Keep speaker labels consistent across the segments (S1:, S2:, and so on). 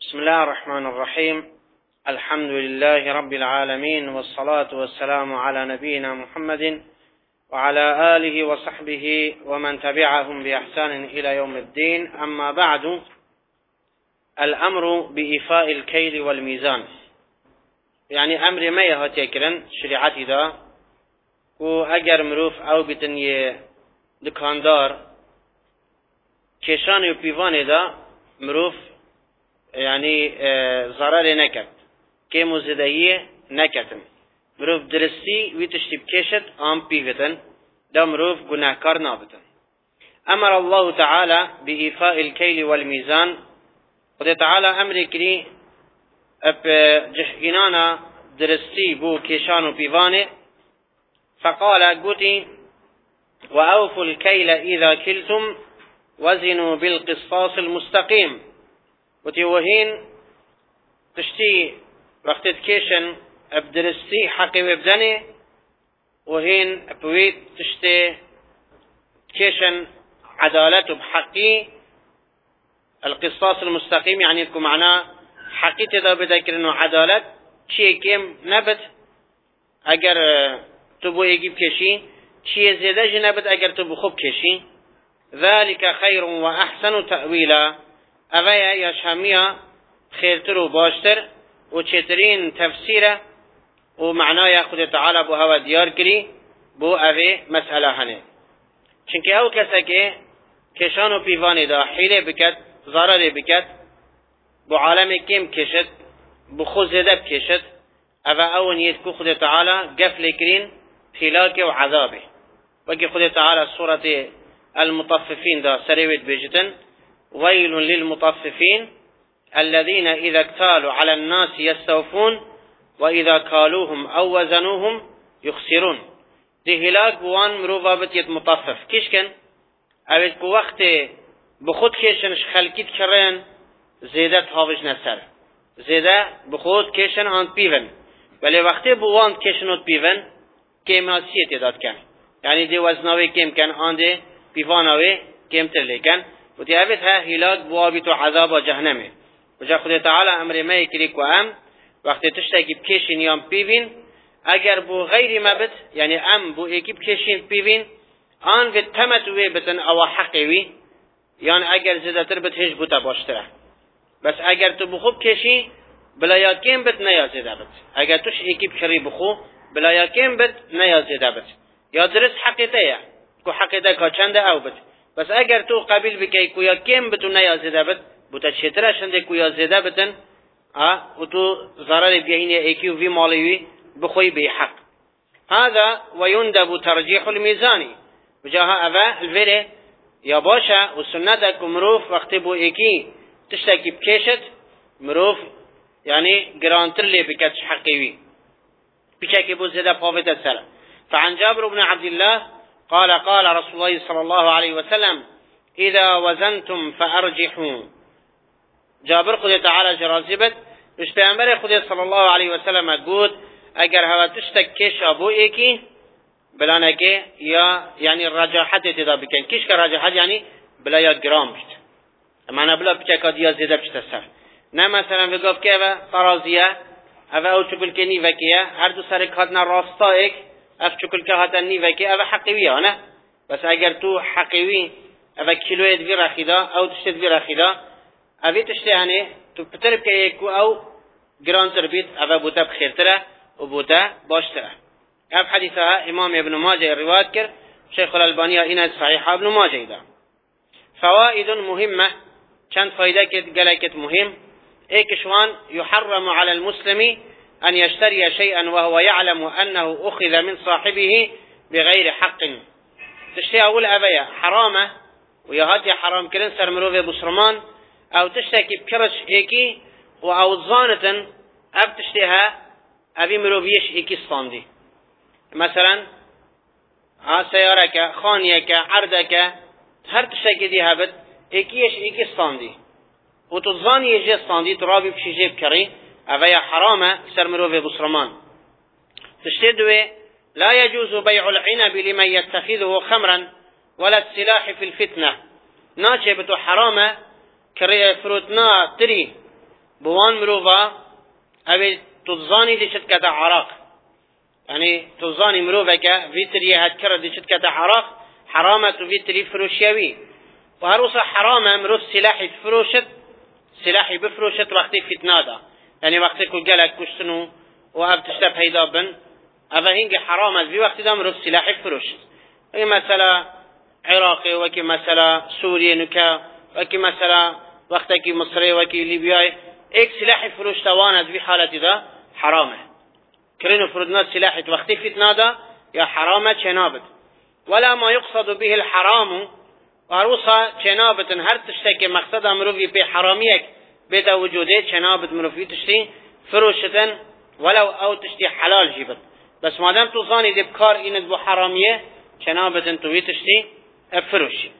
S1: بسم الله الرحمن الرحيم. الحمد لله رب العالمين، والصلاة والسلام على نبينا محمد وعلى آله وصحبه ومن تبعهم بإحسان إلى يوم الدين. أما بعد، الأمر بإيفاء الكيل والميزان، يعني أمر ما يهاتي كرن شريعتي دا و اگر مروف او بتن دکاندار کشان و پیوان دا مروف یعنی ضرر نکرد که مزدهی نکردن، مروف درستی وی تشتیب کشت آم پیوتن دا مروف گناهکار نابتن. امر الله تعالى بإيفاء الكيل والميزان، خدا تعالى امر کری اب جهگینانا درستی بو کشان و پیوانه، فقال قوتي وأوفوا الكيل إذا كلتم وزنوا بالقسطاس المستقيم. قوتي وهين تشتي وقت كيشن ابدرستي حقي وابدني، وهين ابويت تشتي كيشن عدالة بحقي القسطاس المستقيم، يعني لكم معناه حقي تدا بذكر انه عدالة شيء كيم نبت اگر تو بو یکی بکشی چیه زیده جنبت اگر تو بخوب کشی. ذلك خير وأحسن تأويلا، اوه یا شامیا خیرتر و باشتر و چترین تفسیره و معنای خود تعالی بو هوا دیار کری بو اوه مسئله هنه. چونکه او کسا که کشان و پیوانی دا حیله بکد ضرر بکد بو عالم کم کشد بو خود زیده بکشد، اوه او نیت که خود تعالی قفل کرین هلاك وعذابه. وكي خد تعالى سورة المطففين دا سريوت بيجتن ويل للمطففين الذين إذا اكتالوا على الناس يستوفون وإذا كالوهم أو وزنوهم يخسرون. دي هلاك بوان مروفا بتيت مطفف كيش كن اوید کو وقت بخود کشنش خلقیت کرن زیده تاوش نسر زیده بخود کشن آن پیون، ولی وقتی بوان کشنوت پیون کیمناسیه تعداد کن، یعنی دی وزناوی کم کن آن دی پیواناوی کمتر لیکن و تی اوید ها هلاک بوابی تو عذاب جهنمه. و جا خود تعالی امر ما یکری که وقتی تشتاکی بکشین یا پیوین اگر بو غیر مبت، یعنی بو یکی بکشین پیوین آن و تمتوی بتن او حقیوی، یعنی اگر زیادتر بت هیچ بوتا باشتره. بس اگر تو بخوب کشی بلا یا کم بت نیا زیاده بت، اگر توش یکی بکری بخو بلا یا کم بت نیا زیاده بت، یا درست حقیقه کو حقیقه کا چنده او بت. بس اگر تو قبیل بکی کو یا کم بت نیا زیاده بت بوتا چتره شنده کو یا زیاده بتن و تو ضرر بیاین یکی وی مالیوی بخوی به حق. هذا ويندب ترجيح الميزان، وجاها أبا الفيري يا باشا والسنة مروف وقت بو إيكي تشتكي بكيشت مروف يعني جرانتر لي بكتش حقيوي بشكل بو زيادة فافت السلام. فعن جابر بن عبد الله قال قال رسول الله صلى الله عليه وسلم إذا وزنتم فأرجحوا. جابر خد تعالى جرازبت مش پیامبر خدا صلی الله علیه و سلم گفت اگر هوا تشتک کش ابو ایکی بلانه که یا یعنی رجاحت تدا بکن کش که رجاحت یعنی بلا یا گرام بشت معنی بلا بچکا دیا زیده بشت سر نه مثلا بگفت که و فرازیه او او چکل که نیوکیه هر دو سر کاتنا راستا ایک اف چکل که هاتا نیوکیه او حقیویه نه. بس اگر تو حقیوی او کیلویت بی رخیدا او تشتت بی رخیدا اوی تشتی یعنی تو پتر که یکو او گرانتر بید او بوتا بخیرتره و بوتا باشتره. اف حدیثها امام ابن ماجه روایت کرد، شیخ الالبانی این صحیح ابن ماجه ده. فوائد مهمه، چند فایده که گلکت مهم. ایکشوان يحرم على المسلم ان يشتري شيئا وهو يعلم انه اخذ من صاحبه بغير حق. تشتي اول ابیا حرامه و یهات حرام کردن سر مروف بسرمان او تشتكي بكرش ایکی و او ظانتن اب تشتيها ابي مروفيش ایکی صاندي مثلا سيارك خانيك عردك هر تشتكي دي هبت ایکیش ایکی صاندي و تظان يجي صاندي ترابي بشي جيب كري اوه حرامه سر مروف بسرمان. تشتدوه لا يجوز بيع العنب لمن يتخذه خمرا ولا السلاح في الفتنة. ناچه بتو حرامه كري فروتنا تري بوان مروفا اوه تظاني دي شد كتا عراق يعني تظاني مروفك فيتري هاتكرر دي شد كتا عراق حرامة فيتري فروشيوي وهروسا حرامة مروف سلاحي فروشت سلاحي بفروشت وقتي فتنادا يعني وقتي كو جالك كشتنو واب تشتب هيدا بن اوه هنگي حرامة في وقت دا مروف سلاحي فروشت اي مسألة عراقي وكي مسألة سوريا نكا وكي مسألة وقتكي مصري وكي ليبياي ايك سلاحي فروش تواند في حالة دا حرامه كرينو فرودنا سلاحي وقتي فتنادا يا حرامة جنابت ولا ما يقصد به الحرام وعروسا جنابت هر تشتكي مقصد مروفي بي حراميك بيتا وجوده جنابت مروفي تشتي فروشتن ولو او تشتي حلال جيبت بس مادام توصاني دي بكار ايند بو حراميه جنابت انتوي تشتي فروشي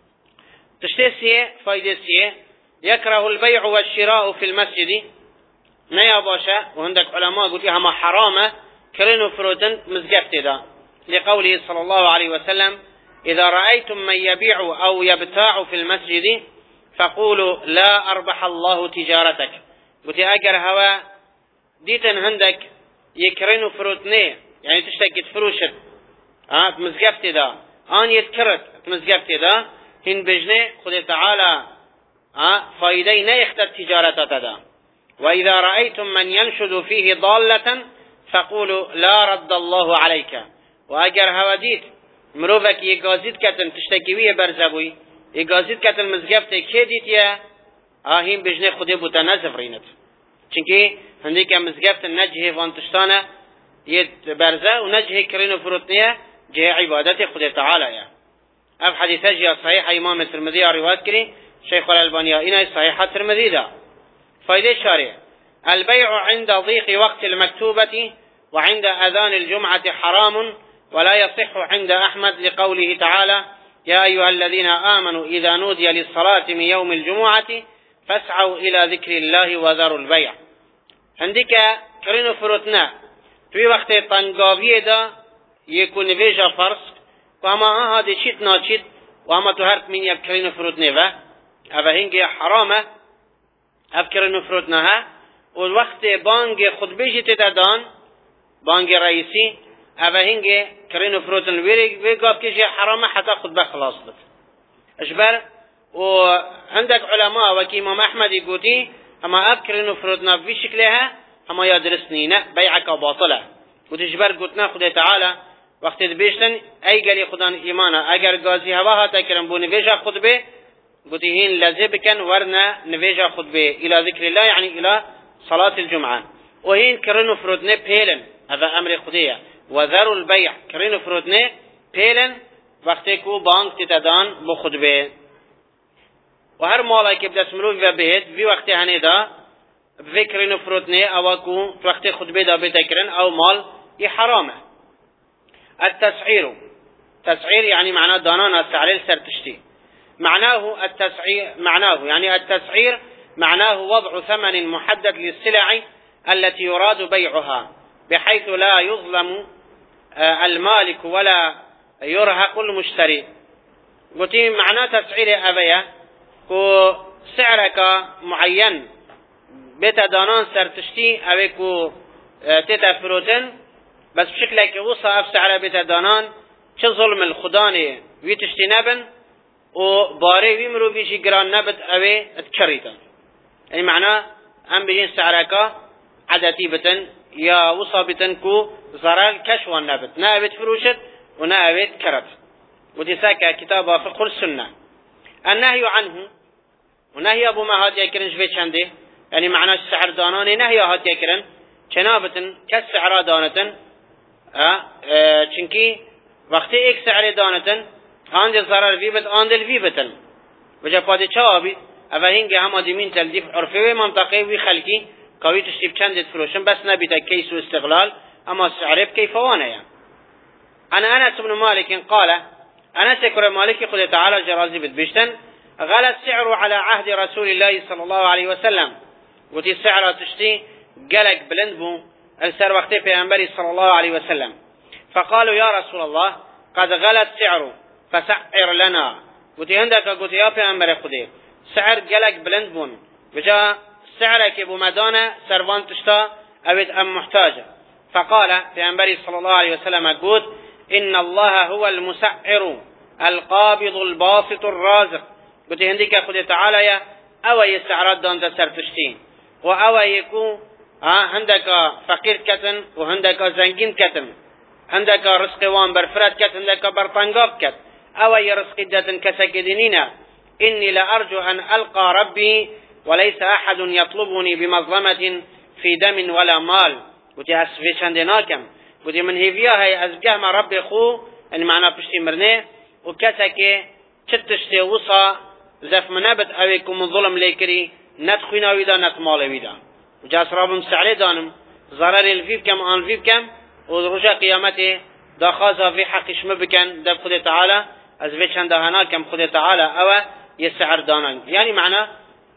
S1: تشتي سيه فايدة سيه يكره البيع والشراء في المسجد نيا باشا وعندك علماء قلت هما حرامة كرينو فروتن مزقفت دا لقوله صلى الله عليه وسلم إذا رأيتم من يبيع أو يبتاع في المسجد فقولوا لا أربح الله تجارتك قلت أجر هوا ديتن عندك يكرينو فروتني يعني تشتكي تفروشت مزقفت دا آن يتكرت مزقفت دا هن بجنه خد تعالى فايدي نيختر تجارة دا وإذا رأيتم من ينشد فيه ضالة فقولوا لا رد الله عليك وأجر هوديت مروفك يقازيد كتن تشتكيوية برزبوي يقازيد كتن مزقفت كيديت يا هين بجنه خد بوتا نزف رينت چونكي هنديك مزقفت نجهي وانتشتانا يد برزه ونجهي كرينو فروتنية جه عبادت خد تعالى يا اف حديث جاء صحيح امام الترمذي روايت كري شيخ الألباني إنه صحيح الترمذي ده فائدة شارع البيع عند ضيق وقت المكتوبة وعند أذان الجمعة حرام ولا يصح عند أحمد لقوله تعالى يا أيها الذين آمنوا إذا نودي للصلاة من يوم الجمعة فاسعوا إلى ذكر الله وذروا البيع عندك كرينو فروتنا في وقت تنقاوية ده يكون نفيجا فرص وما هذا شيء ناشيد وما تهرت من يبكرين فروت نيفا هذا هنجي حرامة أفكرين فروتناها والوقت بانج خطبة تدان بانج رئيسي هذا هنجي كرين فروتن ويقف كشي حرامة حتى خطبة خلاص بس أشبر وعندك علماء وكيمام أحمد يقولي أما أفكرين فروتنا في شكلها أما يدرسنينا بيعك باطلة وتجبر قلتنا خد تعالى وقت بيشتن اي قال خدان ايمانا اگر غازي هوا تكرم بو نويجا خطبه قلتين لازبكن ورنا نويجا خطبه الى ذكر الله يعني الى صلاة الجمعة وهين كرنو فرودنه بيلن هذا امر خديه وذروا البيع كرنو فرودنه بيلن وقت کو بانك تتدان بو خطبه وهر مالك يبدا سمرو في بيت في وقت هنيدا ذكرنو فرودنه او کو وقت خطبه دا بتكرن او مال يحرامه التسعير تسعير يعني معناه دانانا سعر سرتشتي معناه التسعير يعني التسعير معناه وضع ثمن محدد للسلع التي يراد بيعها بحيث لا يظلم المالك ولا يرهق المشتري قلت معناه تسعير أبيا كو سعرك معين بيتا دانان سرتشتي أبيكو تيتا فروتن بس بشكل که وصا افسعر بیت دانان چه ظلم الخدانه وی تشتی نبن و باره وی مرو بیشی گران نبت اوه اتکریتن یعنی معنی هم بجین سعرکا عدتی بتن یا وصا بتن کو ضرر کشوان نبت نه اوه فروشت و نه اوه کربت و دیساکا کتابا فقه السنة النهي عنه و نهی ابو ما هات یکرن شوی چنده یعنی معنی سعر دانانه نهی هات یکرن چنابتن کس سعرا دانتن چونکی وقتی ایک سعر دانتن آن ضرر وی بت آن دل وی بتن وجا پادشاه بی اوهینگه هم آدمین تلدیف عرفه و منطقه وی خلقی قوی تشتیب چندت فروشن بس نبیتا کیس و استغلال اما سعره بکیفوانه يعني. أنا أنس بن مالك قال أنس كر مالك خد تعالى جرازي بتبشتن غلى السعر على عهد رسول الله صلى الله عليه وسلم وتي السعر تشتي قلق بلندبو السر وقت پیغمبر صلى الله عليه وسلم فقالوا يا رسول الله قد غلى السعر فسعر لنا وتي عندك قلت يا پیغمبر خدي سعر قلق بلندبون بجا سعرك بمدانة سروان تشتا أبد أم محتاجة. فقال في أنبري صلى الله عليه وسلم قلت إن الله هو المسعر القابض الباسط الرازق. قلت هنديك خد تعالى يا أو يسعرات دون تسر تشتين وأو يكون عندك فقير كتن وعندك زنجين كتن عندك رزق وان برفرات كت عندك برطنقاب كت أو يرزق جتن كسكدينينا إني لأرجو أن ألقى ربي وليس أحد يطلبني بمظلمة في دم ولا مال. قلت أسفيش عندناكم قلت من هيفيا هي أزجه مع ربي خو اللي معنا بشتي مرنه وكسكي تشتشتي وصا زف منابت أويكم من ظلم ليكري ندخينا ويدا نتمال ويدا وجاس رب مستعلي دانم ضرر الفيب كم آن فيب كم ورجع قيامته داخازا في حق شمبكن دب خد تعالى أزفيش عندهناكم خد تعالى أو يسعر دانان. يعني معنى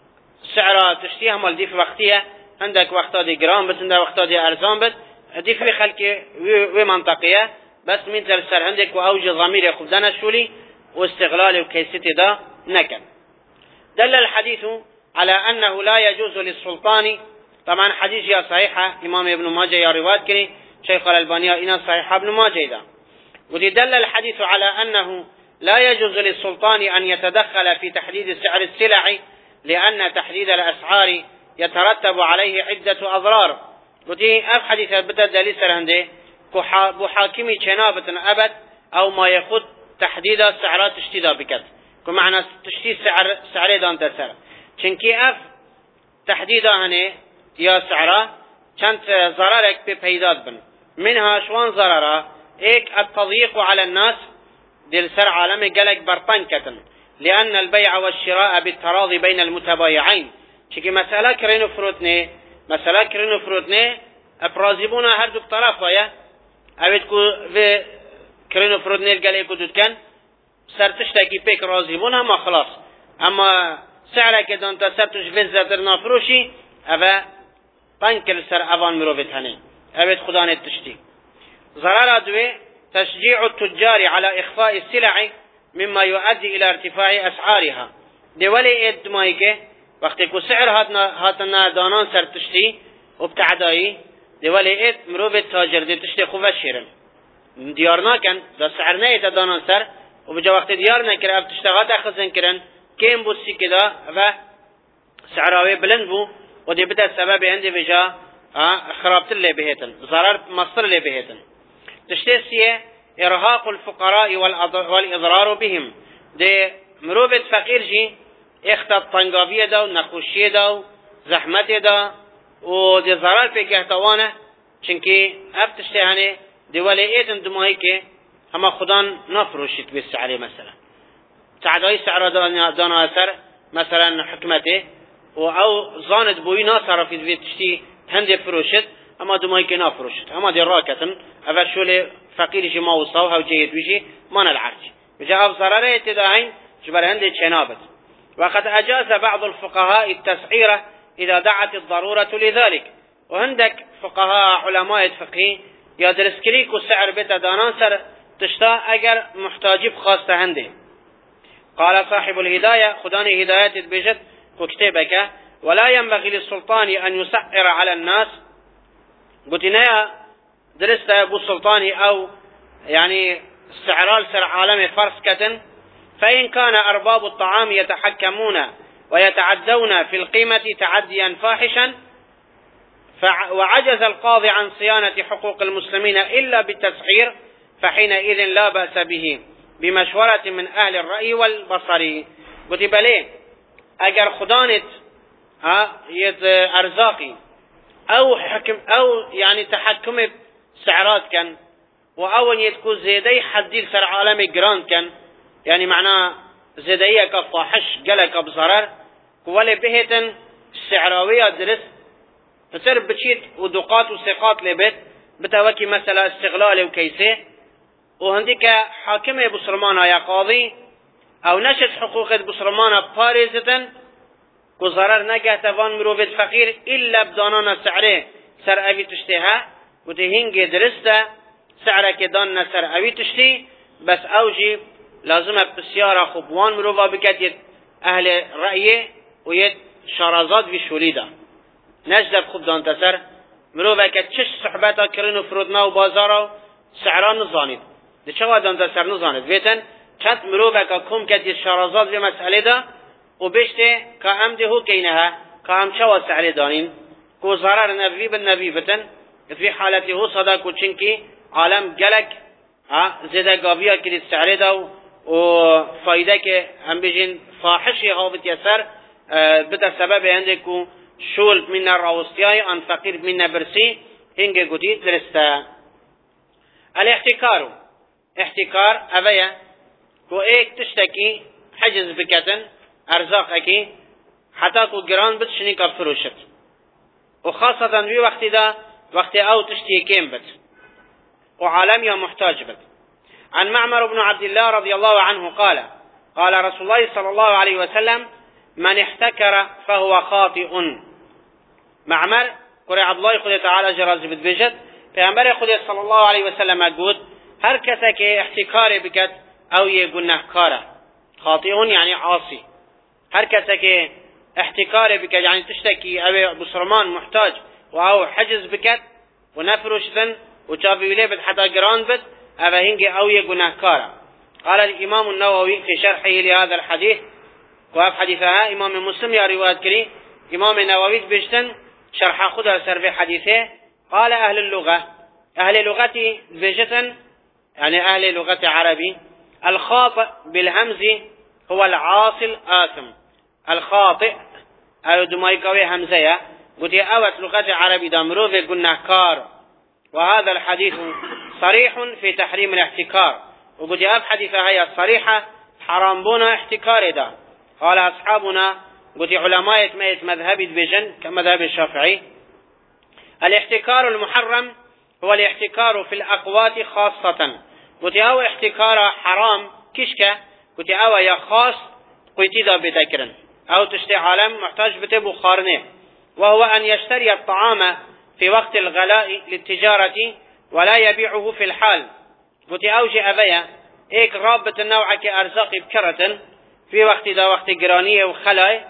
S1: سعر تشتيها مال دي في وقتها عندك وقتا دي جرام بس عندك وقتا دي أرزان بس دي في خلق ومنطقية بس من ترسل عندك وأوجه ضمير خبدان الشولي واستغلال وكيستي دا نكن. دل الحديث على أنه لا يجوز للسلطان، طبعا حديث يا صحيحة إمام ابن ماجه يا رواية كني شيخ الألباني إنا صحيحة ابن ماجه دا. ودل الحديث على أنه لا يجوز للسلطان أن يتدخل في تحديد سعر السلع لأن تحديد الأسعار يترتب عليه عدة أضرار. ودي حديث بدأ دليل سرهنده بحاكمي جنابة أبد أو ما يخد تحديد السعرات اشتدا بكت كمعنى تشتي سعر دان تسر چنكي اف تحديدا هنه يا سعره چند ضررك بپیداد بن منها شوان ضرره ایک التضييق على الناس دل سر عالم قلق برطن كتن لأن البيع والشراء بالتراضي بين المتبايعين چكي مسألة كرينو فروتنه ابرازيبونا هر دو طرف ويا اويدكو في كرينو فروتنه قلق كدود كان سرتشتاكي بيك رازيبونا ما خلاص اما سعرك دان تسرتش في زدرنا فروشي اوه بانكر سر اوان مروفت هنه اويد خدانه تشتي. ضرر دوي تشجيع التجار على إخفاء السلع مما يؤدي إلى ارتفاع أسعارها. دولي ادمائك وقت يكون سعر هاتنا دانان سر تشتي وبتعدائي دولي اد مروفة تاجر دي تشتي خوفة شيرن ديارنا كان دا سعر نايت دانان سر وبجا وقت ديارنا كر اف تشتغات اخذن كرن كيم بوسي كدا و سعراوي بلند بو ودي بدا سبب عندي بجا خرابت اللي بهيتن ضرر مصر اللي بهيتن. تشتيسيه إرهاق الفقراء والإضرار بهم دي مروبة فقير جي اختط طنقابية دا ونخوشية دا زحمة دا ودي ضرر في كهتوانه چنكي اب تشتيهاني دي ولي ايتن دمائي اما خدان نفروشت بالسعر مثلا تعداي سعر دانا اثر مثلا حكمته او زاند بوي ناصر في البيت تشتي هندي فروشت اما دمائي نفروشت اما دي راكتن اول شولي فقير جي ما وصاوها وجيد بيجي ما نلعرج بجاء ضرره اتداعين جبر هندي تشنابت. وقد اجاز بعض الفقهاء التسعيره اذا دعت الضروره لذلك. وعندك فقهاء علماء الفقه يدرس كريك وسعر بيت دانانسر تشتا اگر محتاجب خاصة عنده. قال صاحب الهداية خداني هدايات بجد وكتابك ولا ينبغي للسلطان أن يسعر على الناس. قلت نايا درست أبو السلطاني أو يعني استعرال سر عالم فرس كتن فإن كان أرباب الطعام يتحكمون ويتعدون في القيمة تعديا فاحشا وعجز القاضي عن صيانة حقوق المسلمين إلا بالتسعير فحينئذ لا بأس به بمشورة من أهل الرأي والبصر. قلت بليه اگر خدانت يد أرزاقي أو حكم أو يعني تحكم سعرات كان وأول يتكون زيدي حديل سر عالم جران كان يعني معناه زيدية كفاحش قلق بضرر ولي بهتن السعراوية درس تصير بتشيت ودقات وثقات لبيت بتوكي مثلا استغلال وكيسه وهنديك حاكمه بسرمانه يا قاضي او نشد حقوق بسرمانه بارزتن كزرر نجه توان مروفت فقير الا بدانان سعره سر اوي تشتيها وتهنج درسته سعره كدان سر اوي تشتي بس اوجي لازم بسياره خوبوان مروفا بكت اهل رأيه ويت شرازات في شوليدا نجد خوب دان تسر مروفه که چش صحبتا کرن و فرودنا و بازارا و سعران نزانید ده چه دان تسر نزانید بیتن چت مروفه که کم کتی شارازات به مسئله دا و بشته که هم ده هو کینه ها که هم چه سعره دانین که ضرر نبی بالنبی بتن في حالته هو صدق وچنكي عالم جلك زيدا قابيا كريت سعره دا و فايده که هم بجين فاحشي هاو بتيسر بدا سبب عندكو شول من الراوستياي ان فقير من برسي هنگه قديد درستا الاحتكار احتكار اويا كو ايك تشتكي حجز بكتن ارزاق اكي حتى كو جران بتشني كفروشت وخاصة في وقت دا وقت او تشتي كيم بت وعالم يا محتاج بت عن معمر بن عبد الله رضي الله عنه قال قال رسول الله صلى الله عليه وسلم من احتكر فهو خاطئ معمر قرأ عبد الله خذ تعالى جراز بتبجد پیامبر خدا صلى الله عليه وسلم قال هر کسی که احتکار بکد او یه گناهکاره خاطئ يعني عاصي هر کسی که احتکار بکد يعني تشتكي او بصرمان محتاج و او حجز بکد و نفروشتن و چاپی ولی بد حتى گران بد او هنگی او یه گناهکاره. قال الامام النووي في شرحه لهذا الحديث وهذا حديثها امام مسلم يا رواية كري امام النووي بجتن شرح خدا سر في حديثه قال اهل اللغة اهل لغتي بجتن يعني اهل لغة عربي الخاطئ بالهمز هو العاصي الآثم الخاطئ او دمائكوي همزية قلت اوت لغة عربي دامروف قناهكار وهذا الحديث صريح في تحريم الاحتكار وقلت اب حديثها هي صريحة حرام بونا احتكار دا. قال اصحابنا قلت علماء مذهب بجن كمذهب الشافعي الاحتكار المحرم هو الاحتكار في الاقوات خاصة قلت او احتكار حرام كشكة قلت او يا خاص قلت دا بذكرن او تشتي عالم محتاج بتبو خارنه وهو ان يشتري الطعام في وقت الغلاء للتجارة ولا يبيعه في الحال قلت اوجي ابيا ايك رابط النوع كارزاق بكرة في وقت دا وقت جرانية وخلاء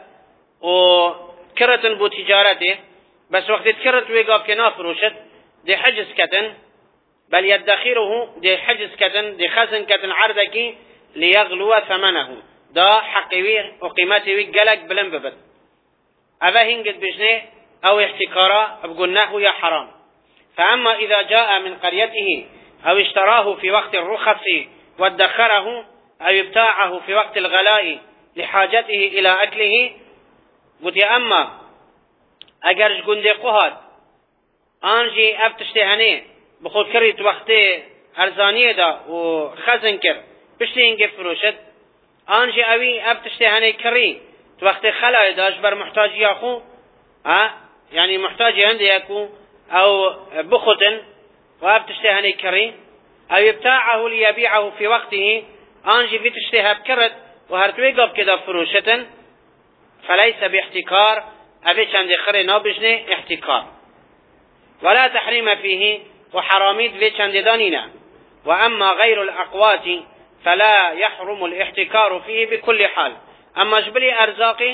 S1: وكرة بو تجارته بس وقت كرة ويقاب كنافروشت دي حجز كتن بل يدخره دي حجز كتن دي خزن كتن عردكي ليغلو ثمنه دا حقوي وقيمته قلق بلن ببت أبا هنجد بجنه أو احتكارا بقناه يا حرام. فأما إذا جاء من قريته أو اشتراه في وقت الرخص وادخره أو ابتاعه في وقت الغلاء لحاجته إلى أكله قلت أما أجرش قندي قهد آنجي أبتشتهني بخود كريت وقت أرزانية دا وخزن كر بشتين فروشت آنجي أوي أبتشتهني كري وقت خلاء دا أجبر محتاج ياخو يعني محتاج عندي يكو أو بخوتن وأبتشتهني كري أو يبتاعه ليبيعه في وقته آنجي بتشتها بكرت وهرتوي قاب كده فروشة فليس باحتكار أبيش عند خري نابجنه احتكار ولا تحريم فيه وحراميد بيش عند دانينا. وأما غير الأقوات فلا يحرم الاحتكار فيه بكل حال. أما جبلي أرزاقي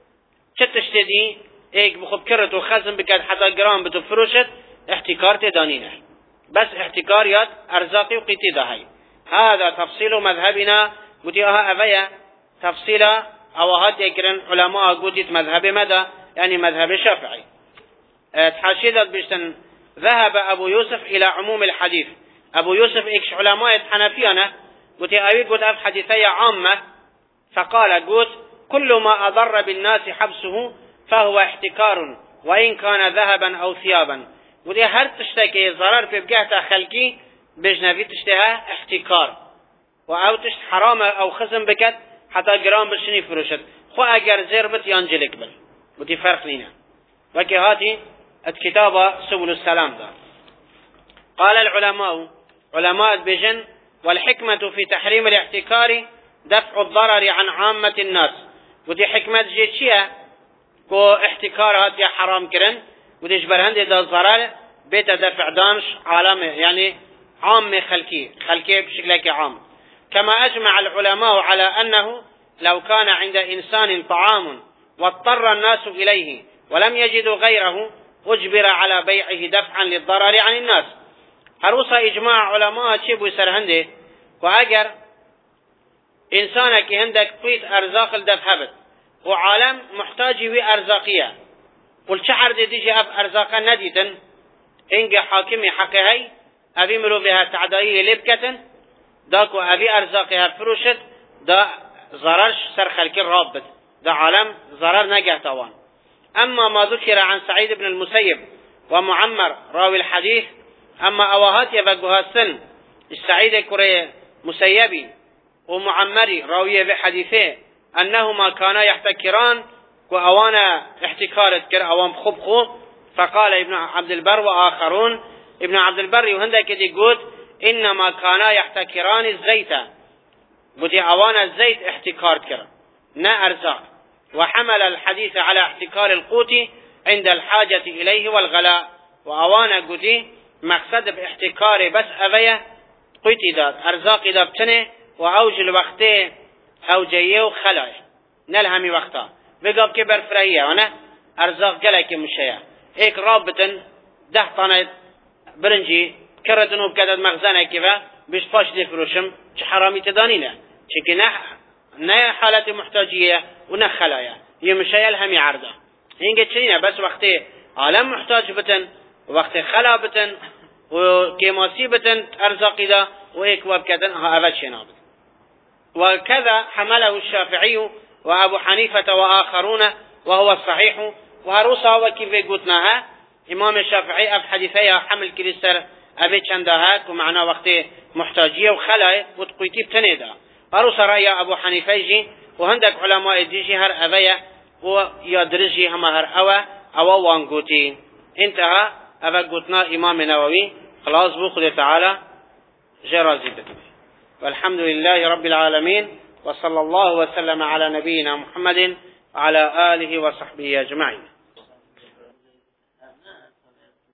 S1: تشتدي ايك بخب كرت وخزن بكاد حتى جرام بتفروشت احتكار تدانينا بس احتكار يد أرزاقي وقيتي دهي. هذا تفصيل مذهبنا قلتها أبيا تفصيل أو هاد يكرن علماء قلت مذهب مدى يعني مذهب الشافعي. تحاشيدت بيشتن ذهب أبو يوسف إلى عموم الحديث. أبو يوسف إكش علماء حنفيانا قلت أبي قلت أف حديثي عامة فقال قلت كل ما أضر بالناس حبسه فهو احتكار وإن كان ذهبا أو ثيابا. قلت هر تشتكي ضرر في بقاعة خلقي بجنبي تشتها احتكار و تشت حرام او خزم بكت حتى جرام بشني فروشت خو اگر زربت ينجلك بل ودي فرق لنا وكي هاتي الكتابة سبل السلام دا. قال العلماء علماء بجن والحكمة في تحريم الاحتكار دفع الضرر عن عامة الناس. ودي حكمة جيتشيا كو احتكار هاتي حرام كرن ودي جبرهند دا الضرر بيت دفع دانش عالم يعني عام خلقي بشكل عام. كما أجمع العلماء على أنه لو كان عند إنسان طعام واضطر الناس إليه ولم يجدوا غيره أجبر على بيعه دفعا للضرر عن الناس. هروسا إجماع علماء تشيبوا سرهنده وأجر إنسانك هندك قيت أرزاق الدفع بت وعالم محتاج وي أرزاقية والشحر دي تيجي أب أرزاقا نديتا إنجا حاكمي حقهي أبي مرو بها تعدائيه لبكة داكو أبي أرزاقها فروشت دا ضررش سرخلك الرابط دا عالم ضرر نجه طوان. أما ما ذكر عن سعيد بن المسيب ومعمر راوي الحديث أما أواهات يبقوها السن السعيد كري مسيبي ومعمري راوية بحديثه أنهما كانا يحتكران وأوانا احتكارت كر أوام خبخو. فقال ابن عبد البر وآخرون ابن عبد البر وهندك دي قد إنما كانا يحتكران الزيت بدي أوانا الزيت احتكار كر نا أرزاق. وحمل الحديث على احتكار القوت عند الحاجة إليه والغلاء وأوانا قدي مقصد باحتكار بس أبيه قيت إذا أرزاق إذا بتنه وأوج الوقت أوجيه وخلاي نلهمي وقتا بقاب كبر فرهية وانا أرزاق قلق مشيا إيك رابطن 10 طنة برنجي كردنو بكدد مخزانه كيفا بيش فاش دي فروشم چه حرامي تدانينه چكي نه حالة محتاجية ونه خلايا يمشيا الهمي عرضه هنگه چنينه بس وقت عالم محتاج بتن وقت خلا بتن وكيماسي بتن أرزاقي دا وإيك وابكدن ها أبد شنابت. وكذا حمله الشافعي وأبو حنيفة وآخرون وهو الصحيح. وهروسا وكيف قلتناها إمام الشافعي أب حديثيها حمل كريستر أبي چندهات ومعنى وقت محتاجية وخلاء وتقويتي بتنيدا. هروسا رأي أبو حنيفة يجي وهندك علماء ديجي هر أبيا ويادرجي هما هر أو وانقوتي. انتهى أبا قلتنا إمام نووي خلاص بخذ تعالى جرازي بكم. والحمد لله رب العالمين وصلى الله وسلم على نبينا محمد وعلى آله وصحبه أجمعين.